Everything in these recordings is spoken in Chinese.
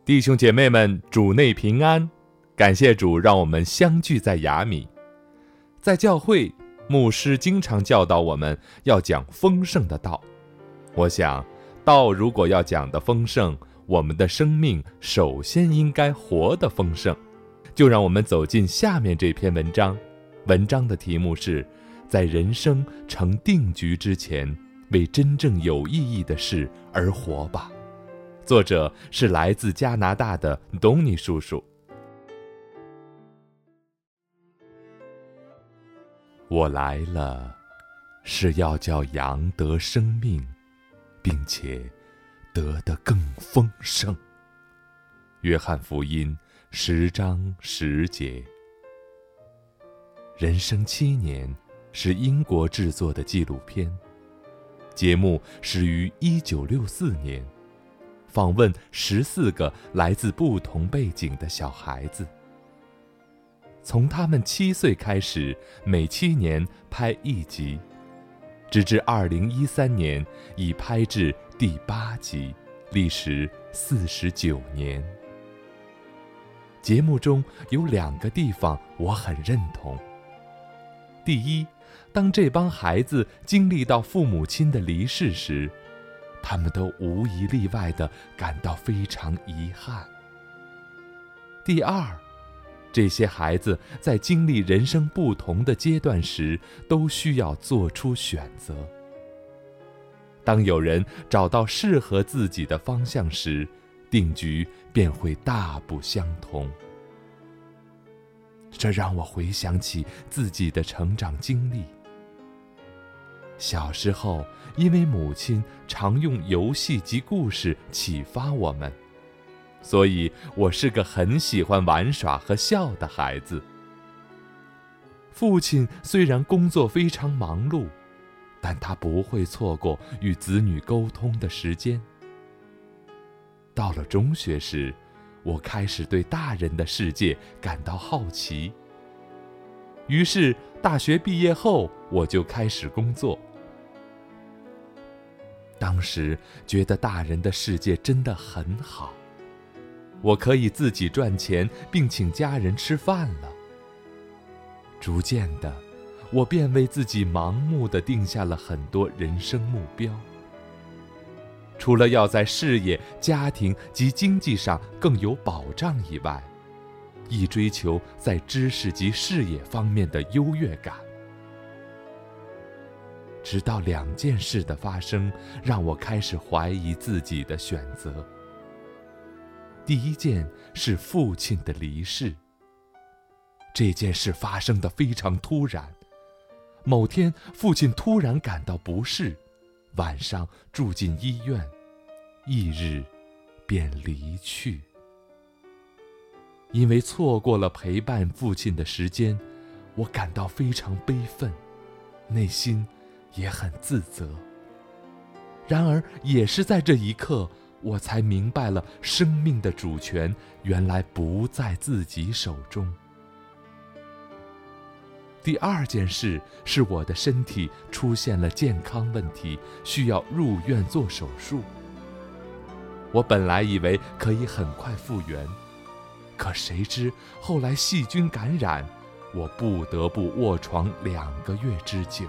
弟兄姐妹们，主内平安！感谢主让我们相聚在雅米。在教会，牧师经常教导我们要讲丰盛的道。我想，道如果要讲的丰盛，我们的生命首先应该活得丰盛。就让我们走进下面这篇文章，文章的题目是在人生成定局之前，为真正有意义的事而活吧。作者是来自加拿大的东尼叔叔。我来了，是要叫羊得生命，并且得得更丰盛。约翰福音10章10节。人生7年是英国制作的纪录片，节目始于1964年，访问14个来自不同背景的小孩子。从他们7岁开始，每7年拍1集，直至2013年已拍至第8集，历时49年。节目中有2个地方我很认同。第一，当这帮孩子经历到父母亲的离世时，他们都无一例外地感到非常遗憾。第二，这些孩子在经历人生不同的阶段时，都需要做出选择。当有人找到适合自己的方向时，定局便会大不相同。这让我回想起自己的成长经历。小时候，因为母亲常用游戏及故事启发我们，所以我是个很喜欢玩耍和笑的孩子。父亲虽然工作非常忙碌，但他不会错过与子女沟通的时间。到了中学时，我开始对大人的世界感到好奇。于是大学毕业后，我就开始工作。当时觉得大人的世界真的很好，我可以自己赚钱并请家人吃饭了。逐渐的，我便为自己盲目地定下了很多人生目标。除了要在事业、家庭及经济上更有保障以外，亦追求在知识及事业方面的优越感。直到2件事的发生，让我开始怀疑自己的选择。第一件是父亲的离世。这件事发生得非常突然。某天，父亲突然感到不适，晚上住进医院，翌日便离去。因为错过了陪伴父亲的时间，我感到非常悲愤，内心也很自责。然而也是在这一刻，我才明白了生命的主权原来不在自己手中。第2件事是我的身体出现了健康问题，需要入院做手术。我本来以为可以很快复原，可谁知后来细菌感染，我不得不卧床2个月之久。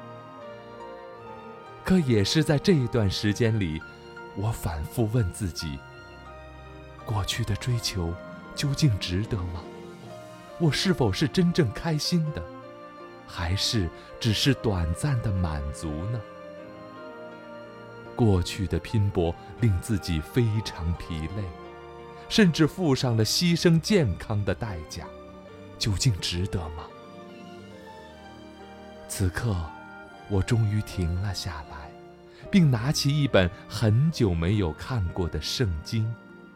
可也是在这一段时间里，我反复问自己，过去的追求究竟值得吗？我是否是真正开心的，还是只是短暂的满足呢？过去的拼搏令自己非常疲累，甚至付上了牺牲健康的代价，究竟值得吗？此刻，我终于停了下来，并拿起一本很久没有看过的圣经。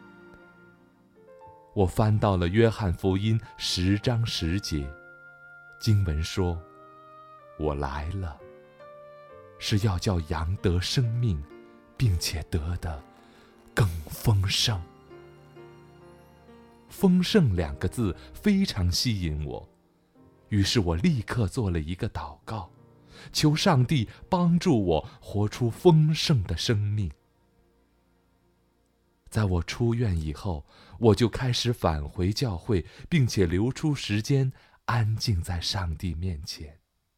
我翻到了约翰福音10章10节，经文说：我来了，是要叫羊得生命，并且得的更丰盛。丰盛2个字非常吸引我，于是我立刻做了一个祷告，求上帝帮助我活出丰盛的生命。 在我出院以后，我就开始返回教会，并且留出时间安静在上帝面前。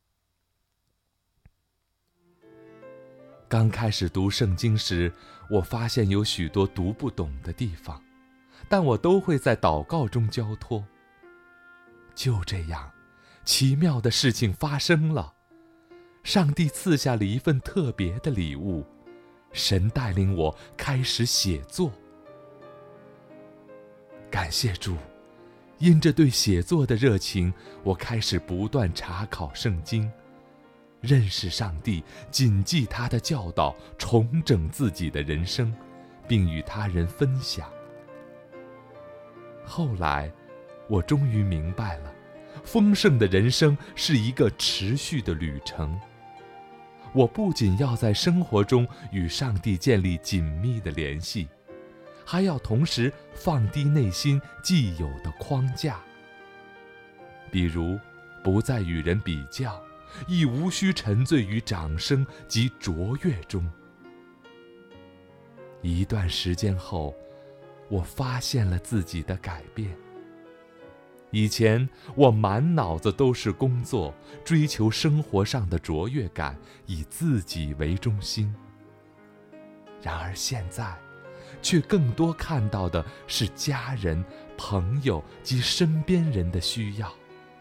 刚开始读圣经时，我发现有许多读不懂的地方，但我都会在祷告中交托。就这样，奇妙的事情发生了，上帝赐下了一份特别的礼物，神带领我开始写作。感谢主，因着对写作的热情，我开始不断查考圣经，认识上帝，谨记他的教导，重整自己的人生，并与他人分享。后来，我终于明白了，丰盛的人生是一个持续的旅程。我不仅要在生活中与上帝建立紧密的联系，还要同时放低内心既有的框架，比如不再与人比较，亦无需沉醉于掌声及卓越中。一段时间后，我发现了自己的改变。以前我满脑子都是工作，追求生活上的卓越感，以自己为中心。然而现在，却更多看到的是家人、朋友及身边人的需要。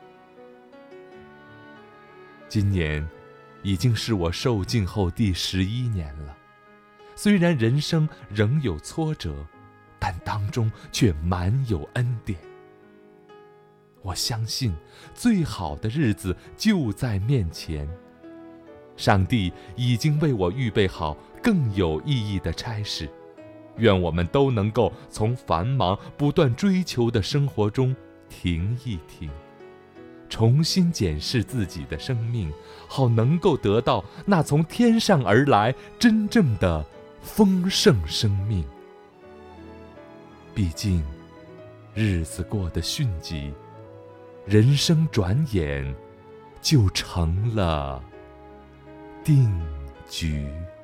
今年已经是我受浸后第11年了，虽然人生仍有挫折，但当中却满有恩典。我相信最好的日子就在面前，上帝已经为我预备好更有意义的差事。愿我们都能够从繁忙不断追求的生活中停一停，重新检视自己的生命，好能够得到那从天上而来真正的丰盛生命。毕竟日子过得迅疾，人生转眼就成了定局。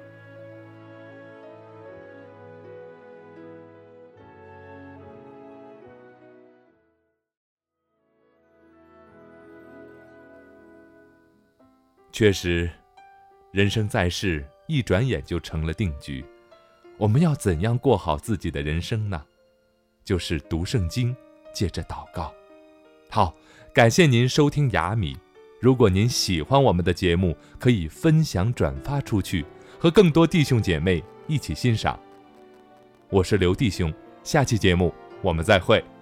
确实，人生在世，一转眼就成了定局。我们要怎样过好自己的人生呢？就是读圣经，借着祷告。好，感谢您收听雅米。如果您喜欢我们的节目，可以分享转发出去，和更多弟兄姐妹一起欣赏。我是刘弟兄，下期节目我们再会。